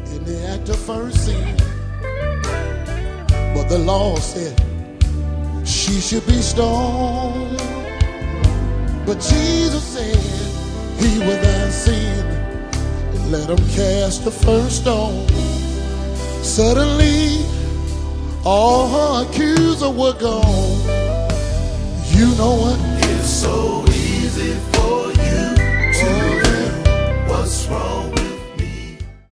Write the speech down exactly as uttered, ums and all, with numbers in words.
in the act of first sin. But the law said she should be stoned. But Jesus said he without sin, and let him cast the first stone. Suddenly all her accusers were gone. You know what? It's so easy for you to do what's wrong.